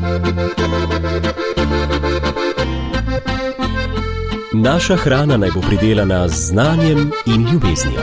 Naša hrana naj bo pridelana z znanjem in ljubeznijo.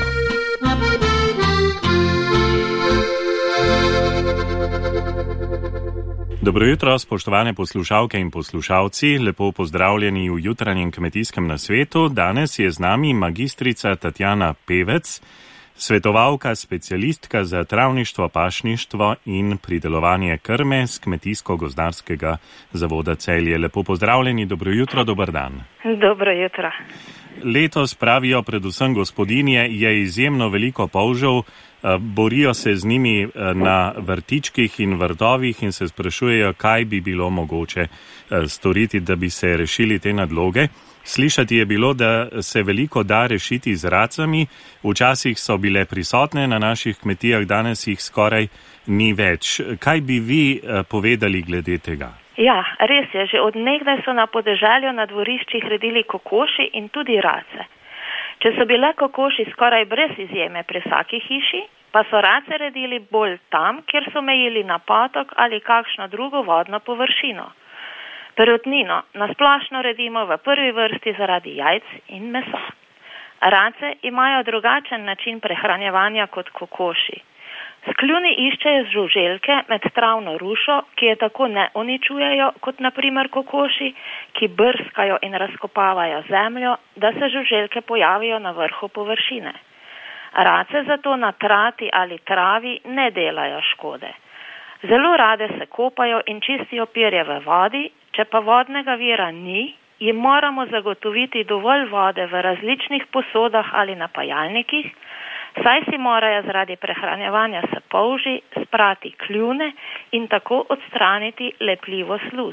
Dobro jutro, spoštovane poslušalke in poslušalci, lepo pozdravljeni v jutranjem kmetijskem nasvetu. Danes je z nami magistrica Tatjana Pevec, svetovalka, specialistka za travništvo, pašništvo in pridelovanje krme z Kmetijsko-gozdarskega zavoda Celje. Lepo pozdravljeni, dobro jutro, dober dan. Dobro jutro. Letos, pravijo predvsem gospodinje, je izjemno veliko polžev, borijo se z njimi na vrtičkih in vrtovih in se sprašujejo, kaj bi bilo mogoče storiti, da bi se rešili te nadloge. Slišati je bilo, da se veliko da rešiti z racami, včasih so bile prisotne na naših kmetijah, danes jih skoraj ni več. Kaj bi vi povedali glede tega? Ja, res je, že od nekdaj so na podeželju na dvoriščih redili kokoši in tudi race. Če so bile kokoši skoraj brez izjeme pri vsaki hiši, pa so race redili bolj tam, kjer so mejili na potok ali kakšno drugo vodno površino. Perutnino nasplošno redimo v prvi vrsti zaradi jajc in mesa. Race imajo drugačen način prehranjevanja kot kokoši. S kljuni iščejo žuželke med travno rušo, ki je tako ne uničujejo kot na primer kokoši, ki brskajo in razkopavajo zemljo, da se žuželke pojavijo na vrhu površine. Race zato na trati ali travi ne delajo škode. Zelo rade se kopajo in čistijo perje v vodi, če pa vodnega vira ni, jim moramo zagotoviti dovolj vode v različnih posodah ali napajalnikih, saj si morajo zaradi prehranjevanja s polži sprati kljune in tako odstraniti lepljivo sluz.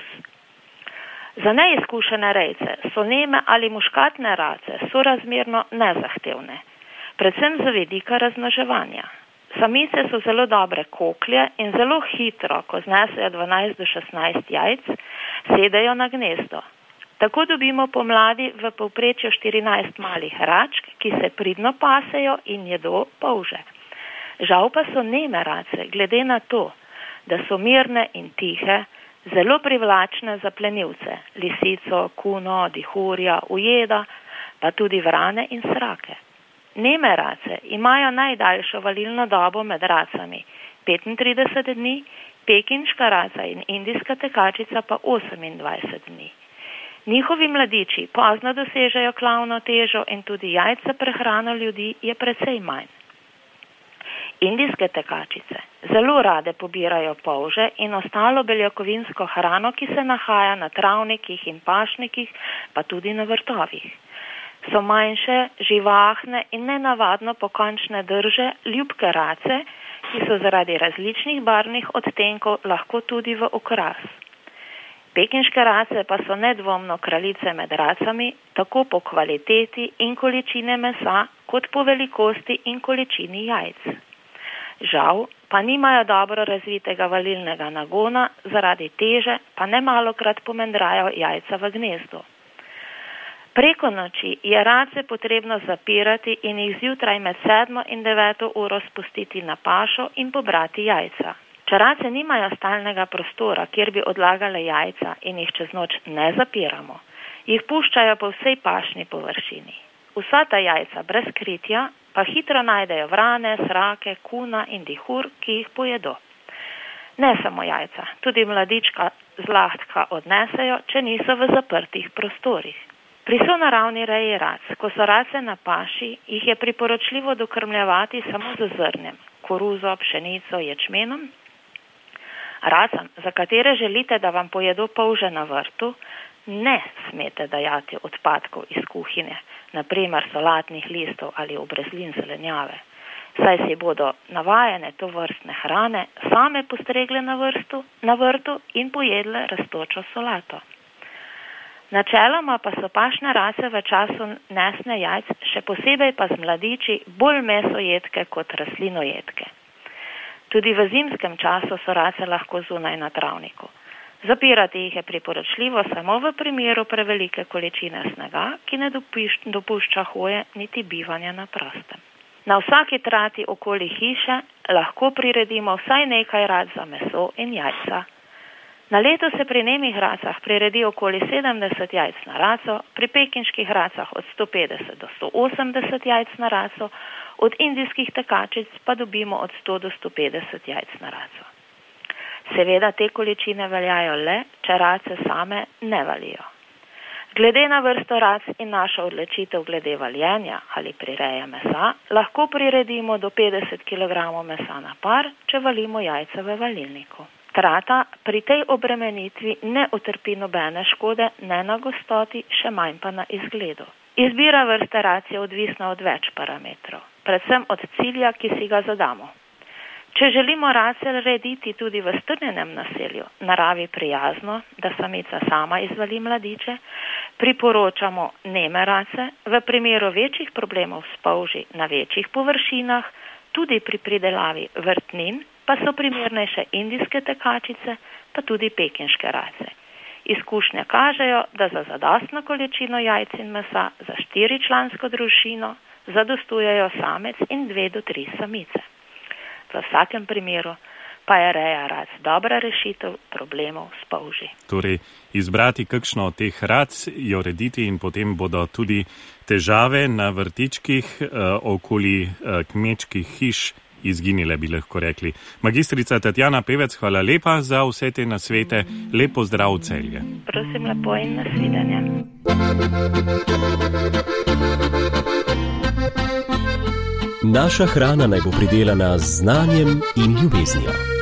Za neizkušene rejce so neme ali muškatne race sorazmerno nezahtevne, predvsem z vidika razmnoževanja. Samice so zelo dobre koklje in zelo hitro, ko znesejo 12 do 16 jajc, sedejo na gnezdo. Tako dobimo pomladi v povprečju 14 malih račk, ki se pridno pasejo in jedo polže. Žal pa so neme race, glede na to, da so mirne in tihe, zelo privlačne za plenilce, lisico, kuno, dihurja, ujeda, pa tudi vrane in srake. Neme race imajo najdaljšo valilno dobo med racami 35 dni, pekinška raca in indijska tekačica pa 28 dni. Njihovi mladiči pozno dosežejo klavno težo in tudi jajca prehrano ljudi je precej manj. Indijske tekačice zelo rade pobirajo polže in ostalo beljakovinsko hrano, ki se nahaja na travnikih in pašnikih, pa tudi na vrtovih. So manjše, živahne in nenavadno pokončne drže ljubke race, ki so zaradi različnih barvnih odtenkov lahko tudi v okras. Pekinške race pa so nedvomno kraljice med racami, tako po kvaliteti in količine mesa, kot po velikosti in količini jajc. Žal pa nimajo dobro razvitega valilnega nagona, zaradi teže pa nemalokrat pomendrajo jajca v gnezdu. Preko noči je race potrebno zapirati in jih zjutraj med 7 in 9 uro spustiti na pašo in pobrati jajca. Če race nimajo stalnega prostora, kjer bi odlagale jajca in jih čez noč ne zapiramo, jih puščajo po vsej pašni površini. Vsa ta jajca brez kritja pa hitro najdejo vrane, srake, kuna in dihur, ki jih pojedo. Ne samo jajca, tudi mladička zlahka odnesejo, če niso v zaprtih prostorih. Pri sonaravni reji rac, ko so race na paši, jih je priporočljivo dokrmljevati samo z zrnjem, koruzo, pšenico, ječmenom. Racam, za katere želite, da vam pojedo polže na vrtu, ne smete dajati odpadkov iz kuhinje, naprimer solatnih listov ali obrezlin zelenjave, saj si bodo navajene to vrstne hrane same postregle na vrtu in pojedle rastočo solato. Načeloma pa so pašne race v času nesne jajc, še posebej pa z mladiči, bolj mesojedke kot rastlinojedke. Tudi v zimskem času so race lahko zunaj na travniku. Zapirati jih je priporočljivo samo v primeru prevelike količine snega, ki ne dopušča hoje niti bivanja na prostem. Na vsaki trati okoli hiše lahko priredimo vsaj nekaj rac za meso in jajca. Na leto se pri nemih racah priredi okoli 70 jajc na raco, pri pekinških racah od 150 do 180 jajc na raco, od indijskih tekačic pa dobimo od 100 do 150 jajc na raco. Seveda te količine veljajo le, če race same ne valijo. Glede na vrsto rac in našo odločitev glede valjenja ali prireje mesa, lahko priredimo do 50 kg mesa na par, če valimo jajca v valilniku. Trata pri tej obremenitvi ne utrpi nobene škode, ne na gostoti, še manj pa na izgledu. Izbira vrste rac je odvisna od več parametrov, predvsem od cilja, ki si ga zadamo. Če želimo race rediti tudi v strnjenem naselju, naravi prijazno, da samica sama izvali mladiče, priporočamo neme race, v primeru večjih problemov s polži na večjih površinah, tudi pri pridelavi vrtnin, pa so primernejše indijske tekačice, pa tudi pekinške race. Izkušnje kažejo, da za zadostno količino jajc in mesa za 4-člansko družino zadostujejo samec in 2 do 3 samice. V vsakem primeru pa je reja rac dobra rešitev problemov s polži. Torej, izbrati kakšno od teh rac, jo rediti in potem bodo tudi težave na vrtičkih okoli kmečkih hiš izginile, bi lahko rekli. Magistrica Tatjana Pevec, hvala lepa za vse te nasvete. Lep pozdrav v Celje. Prosim lepo in nasvidenje. Naša hrana naj bo pridelana z znanjem in ljubeznijo.